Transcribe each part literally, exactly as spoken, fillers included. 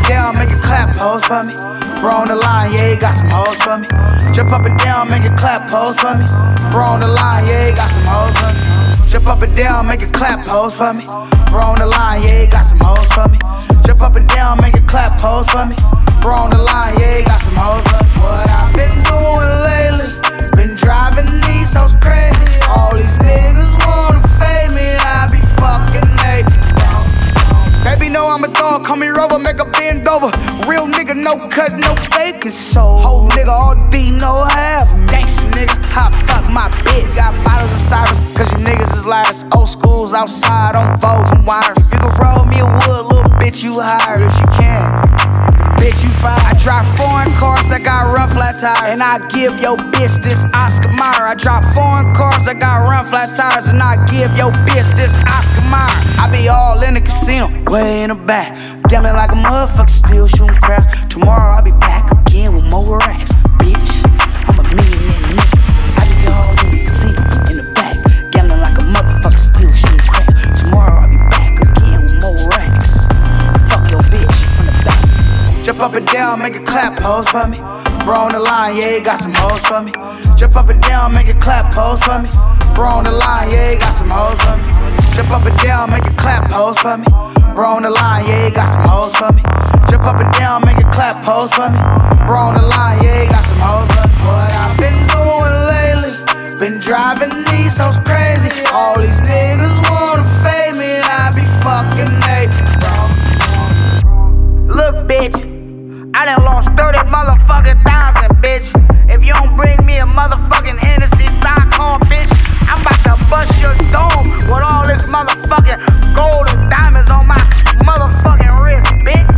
down, make it clap, pose for me. Bro on the line, yeah, he got some hoes for me. Jump up and down, make it clap, pose for me. Bro on the line, yeah, he got some hoes for me. Jump up and down, make it clap, pose for me. Bro on the line, yeah, he got some hoes for me. Jump up and down, make it clap, pose for me. Bro on the line, yeah, he got some hoes for me. What I've been doing lately, been driving these hoes crazy. All these niggas wanna fade me, I be fucking late. Baby know I'm a dog, call me Rover, make a bend over. Real nigga, no cut, no faking. So whole nigga, all D, no half. Gangsta nigga, hot fuck my bitch. Got bottles of Cyrus, cause you niggas is last. Old schools outside on Vogues and wires. You can roll me a wood, little bitch, you hired if you can. Bitch, you fine. I drive foreign cars that got run flat tires, and I give your bitch this Oscar Mayer. I drive foreign cars that got run flat tires, and I give your bitch this Oscar Mayer. I be all in the casino, way in the back, gambling like a motherfucker, still shooting crap. Tomorrow I'll be back again with more racks, bitch. I'm a millionaire nigga. I be all in the casino, in the back, gambling like a motherfucker, still shooting crap. Tomorrow I'll be back again with more racks. Fuck your bitch from the back. Jump up and down, make it clap, pose for me. Bro on the line, yeah, he got some hoes for me. Jump up and down, make it clap, pose for me. Bro on the line, yeah, he got some hoes for me. Jump up and down, make it clap, pose for me. Bro on the line, yeah, he got some hoes for me. Jump up and down, make it clap, pose for me. Bro on the line, yeah, he got some hoes for me. What I've been doing lately, been driving these hoes crazy. All these niggas wanna fade me, and I be fucking late. Look, bitch, I done lost thirty motherfucking thousand, bitch. If you don't bring me a motherfucking Hennessy Cyclone, bitch, I'm about to bust your dome with all this motherfucking gold and diamonds on my motherfucking wrist, bitch.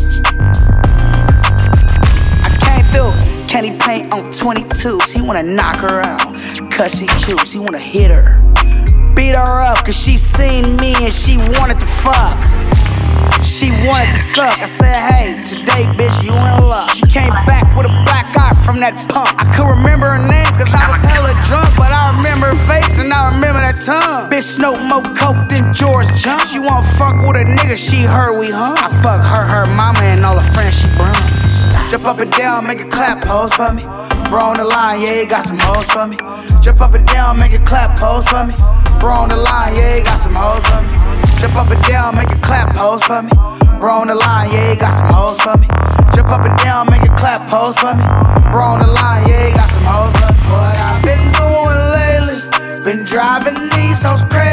I can't feel candy paint on twenty-twos. He wanna knock her out, cause she choose. He wanna hit her, beat her up, cause she seen me and she wanted to fuck. She wanted to suck. I said, hey, today, bitch, you in luck. She came back with a black eye from that punk. I couldn't remember her name cause I was hella drunk, but I remember her face and I remember that tongue. Bitch snoke more coke than George Jump. She wanna fuck with a nigga, she heard we hung. I fuck her, her mama, and all the friends she brung. Jump up and down, make it clap, pose for me. Bro on the line, yeah, he got some hoes for me. Jump up and down, make it clap, pose for me. Bro on the line, yeah, he got some hoes for me. Jump up and down, make it clap, pose for me. Bro on the line, yeah, he got some hoes for me. Jump up and down, make it clap, pose for me. Bro on the line, yeah, he got some hoes for me. What I've been doing lately, been driving these hoes crazy.